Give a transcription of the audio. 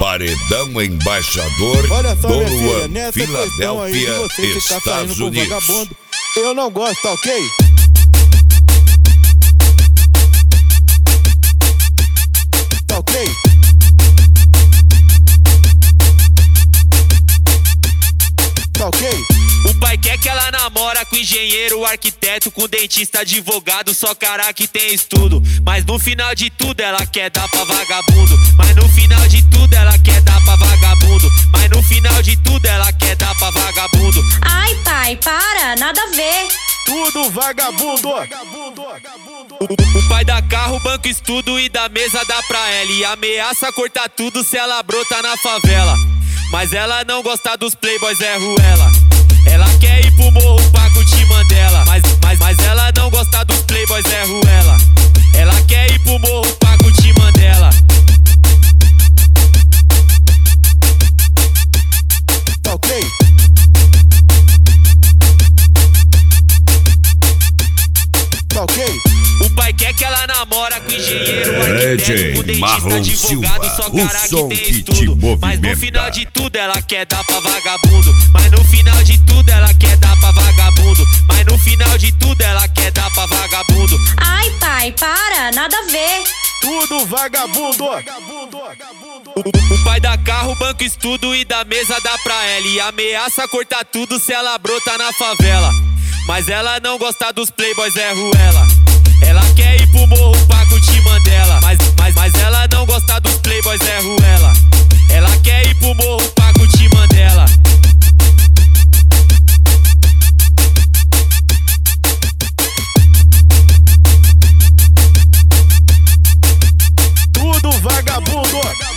Paredão Embaixador Olha só, minha filha, Doluan, nessa questão aí de Filadélfia, você ficar Estados saindo com Unidos. vagabundo, eu não gosto, tá ok? Tá ok? Tá ok? O pai quer que ela namora com engenheiro, arquiteto, com dentista, advogado, só cara que tem estudo. Mas no final de tudo ela quer dar pra vagabundo. Mas no final de tudo ela quer dar pra vagabundo. Mas no final de tudo ela quer dar pra vagabundo. Ai, pai, para, nada a ver. Tudo vagabundo! O pai dá carro, banco, estudo e da mesa dá pra ela. E ameaça cortar tudo se ela brota na favela. Mas ela não gosta dos playboys, é ruela. Ela quer ir pro morro pra curtir Mandela. Mas ela não gosta dos playboys, é ruela. Ela quer ir pro morro pra curtir Mandela. Tá ok? Tá ok? O pai quer que ela namora com engenheiro, arquiteto, com DJ dentista, Marlon advogado, Silva, só o cara som que tem que te estudo. Mas no movimenta. final de tudo ela quer dar pra vagabundo. Mas no final de tudo ela quer dar pra vagabundo. Mas no final de tudo ela quer dar pra vagabundo. Ai, pai, para, nada a ver. Tudo vagabundo! O pai dá carro, banco, estudo e da mesa dá pra ela. E ameaça cortar tudo se ela brota na favela. Mas ela não gosta dos playboys, é ruela. Ela quer ir pro morro pra curtir Mandela. Mas ela não gosta dos playboys, é ruela. Ela quer ir pro morro pra curtir Mandela. Tudo vagabundo!